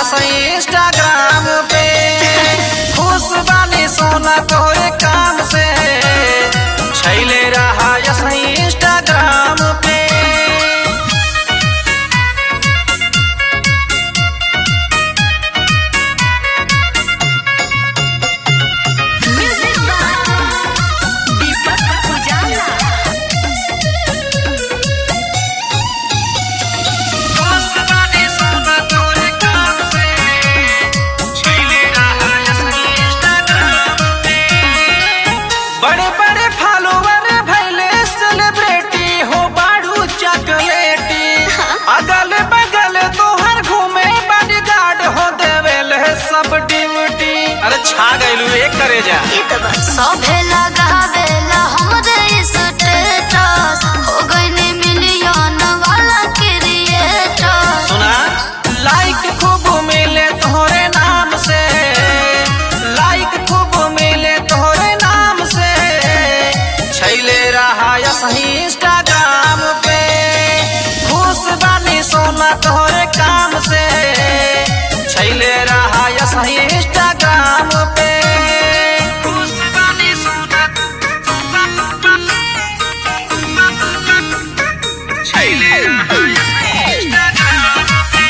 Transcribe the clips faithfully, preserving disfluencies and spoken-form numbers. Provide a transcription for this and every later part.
Instagram पे। खुश बानी सोना तोरे काम से, छैले रहा इंस्टाग्राम पे। बड़े बड़े फॉलोवर भैले सेलिब्रिटी हो बाड़ू चॉकलेटी। अगल बगल तोहर घूमे बॉडीगार्ड हो देवेल है सब ड्यूटी। अरे छा गइलू एक करे जा सभे लगावेला हमरे स्टेटस, हो गइनी मिलियन वाला क्रिएटर। सुना लाइक खूब मिले तोहरे नाम से, लाइक खूब मिले तोहरे नाम से, छैले रहा सही इंस्टाग्राम पे। खुश बानी सोना तोहरे काम से, छैले रहा सही इंस्टाग्राम पे। खुश बानी सोना छैले रहा इंस्टाग्राम पे।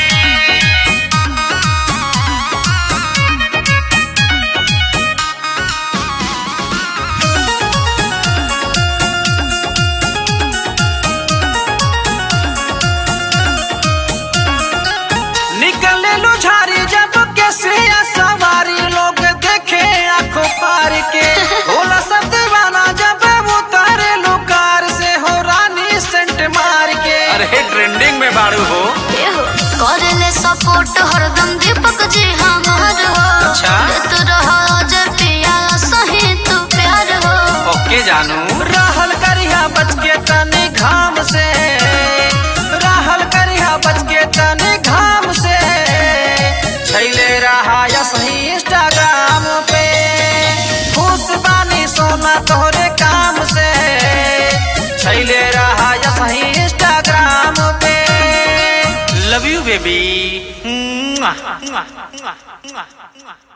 निकले लो झारी जब कैसे सवारी, लोग देखे आंखों पार के। होला सब दीवाना जब उतारे लो कार से, हो रानी सेंट मार के। अरे ट्रेंडिंग में बाड़ू हो करले सपोर्ट हरदम दीपक जी हमार हो। अच्छा। देत रहो जब पियाला सही तू प्यार हो। ओके जानू रहल करिया बच के तनी घाम से, रहल करिया बच के तनी घाम से, छैले रहा सही इंस्टाग्राम पे। खुश बानी सोना तोहरे काम से, छैले रहा सही इंस्टाग्राम पे। Love you baby.